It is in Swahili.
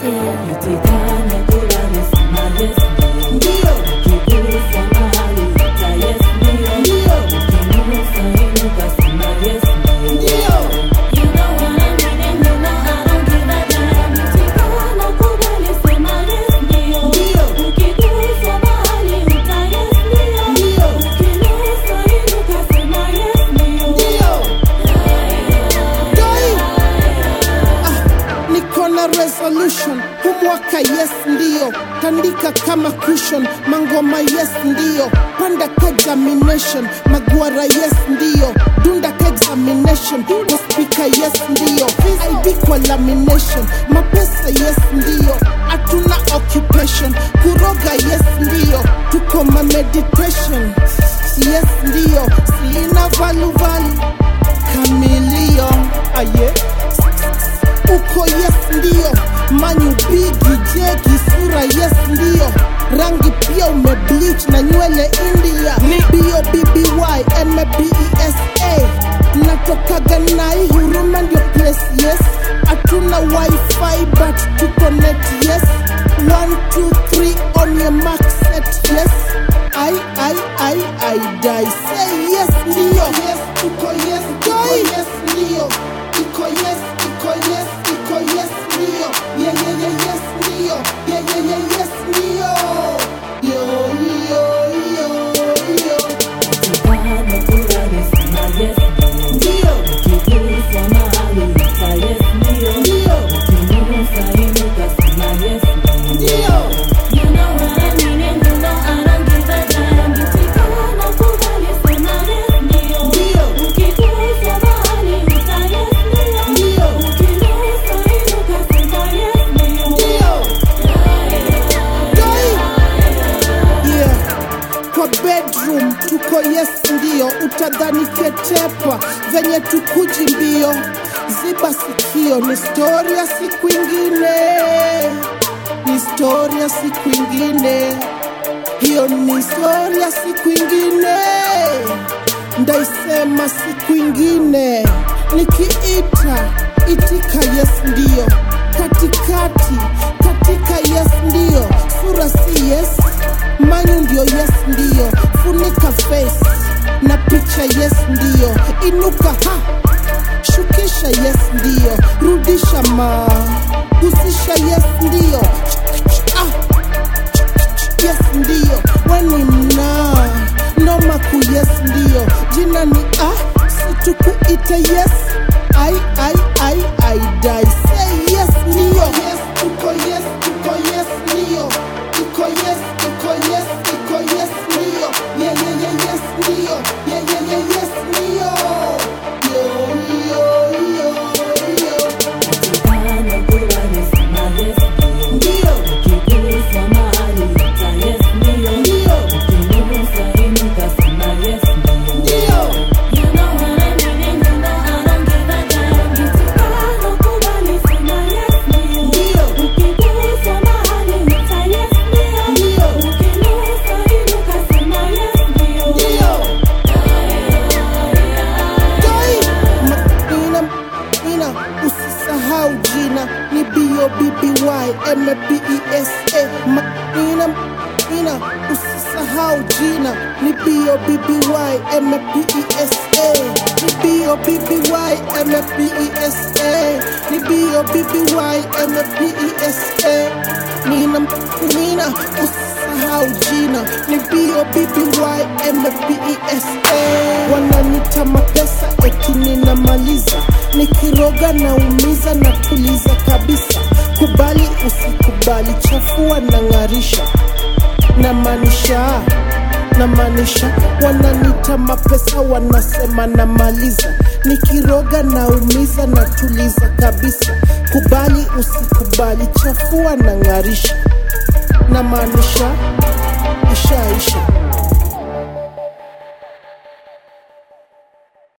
Itikana kubali sema yes ndio. Ukigusa mahali uta yes ndio. Ukinusa inuka sema yes ndio. You know what I mean and you know I don't give a damn. Itikana kubali sema yes ndio. Ukigusa mahali uta yes ndio. Ukinusa inuka sema yes ndio. Niko na resolution humwaka yes ndio. Tandika kama cushion mangoma yes ndio. Panda ka examination magwara yes ndio. Dunda ka examination kwa speaker yes ndio. ID kwa lamination mapesa yes ndio. Atuna occupation kuroga yes ndio. Tuko ma meditation yes ndio. Sina valu kamilio aye uko yes ndio. Manyu bigi jeki sura yes ndio. Rangi pia umebleach na nywele India. Ni BOBBY MBESA. Natoka Ganai Huruma ndio place yes. Atuna wifi but to connect yes. 1, 2, 3 on your mark set yes. I die say yes ndio. Yes uko yes uko yes ndio. Iko yes iko yes iko yes ndio. Yeah yes ndio. Yeah yes ndio. Yo Itikana kubali sema yes ndio. Ukigusa mahali uta yes ndio. Ukinusa inuka sema yes ndio. You know what I mean and you know I don't give a damn. Itikana kubali sema yes ndio. Ukigusa mahali uta yes ndio. Ukinusa inuka sema yes ndio. Yeah. Kwa bedroom tuko yes ndio. Utadhani ketepa venye tukuji mbio. Ziba sikio ni story ya siku ingine. Ni story ya siku ingine. Hiyo ni story ya siku ingine. Ndaisema siku ingine. Nikiita itika yes ndio. Katika yes ndio. Sura si yes. Manyu ndio yes ndio. Funika face na picha yes ndio. Inuka ha shukisha yes ndio. Rudisha husisha yes ndio. Yes ndio. Weni noma ku yes ndio. Jina ni situkuite yes. I die say yes ndio. Yes uko yes uko yes ndio. Iko yes uko yes iko yes ndio. Yeah yes ndio. Yeah yes ndio. Itikana kubali sema yes ndio. Ukigusa mahali uta yes ndio. Ukinusa inuka sema yes ndio. You know what I mean and you know I don't give a damn. Itikana kubali sema yes ndio. Ukigusa mahali uta yes ndio. Ukinusa inuka sema yes ndio. Ina usisahau jina ni BOBBY MBESA. Ina usisahau jina ni BOBBY MBESA. Ni BOBBY MBESA. Ni BOBBY MBESA. Nina usisahau jina ni BOBBY MBESA. Wananita mapesa eti ninamaliza. Nikiroga na umiza na tuliza kabisa. Kubali usikubali chafua na ngarisha. Na maanisha wananita mapesa wanasema namaliza. Nikiroga na umiza na tuliza kabisa. Kubali usikubali chafua na ngarisha. Na maanisha isha